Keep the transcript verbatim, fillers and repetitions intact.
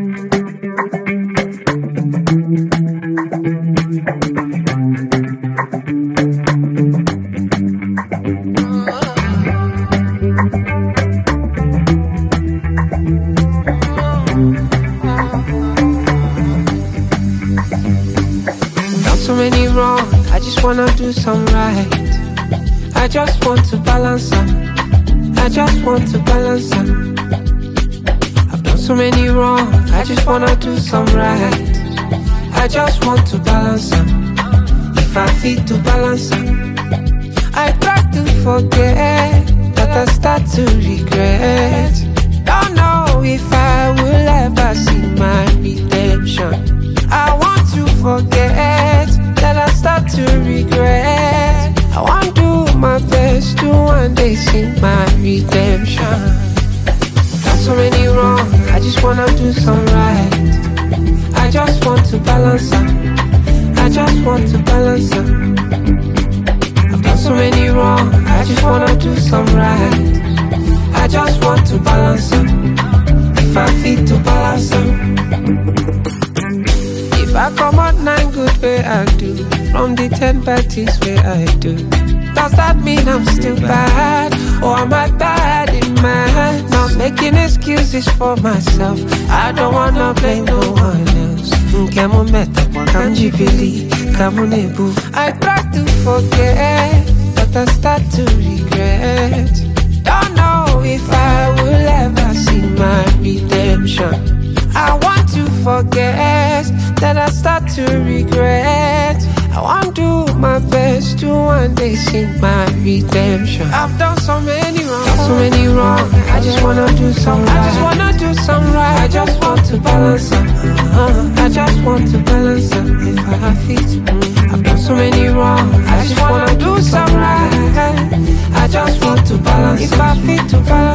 So many wrong, I just wanna do some right. I just want to balance them. I just want to balance them. I've done so many wrong, I just wanna do some right. I just want to balance them. If I fit to balance them, I try to forget that I start to regret. Don't know if I will ever see my redemption. I want to forget that I start to regret. I want to do my best to one day see my redemption. Got so many wrong, I just wanna do some right. I just want to balance them. I just want to balance them. I've done so many wrong, I just wanna do some right. I just want to balance them. If I fit to balance them. If I come out nine good way I do, from the ten bad things way I do, does that mean I'm still bad? Or am I bad in mind? Not making excuses for myself, I don't wanna blame no one else. Nkemo meta kwa kanjibili, kamunebu. I try to forget, but I start to regret. Don't know if I will ever see my redemption. I want to forget that I start to regret. I want to do my best to one day see my redemption. I've done so many wrong, done so many wrong. I just wanna do some right. I just wanna do some right. I just want to balance them. Uh-huh. I just want to balance them. If I have feet, mm. I've done so many wrong. I just wanna do some right. I just want to balance. If I fit to balance.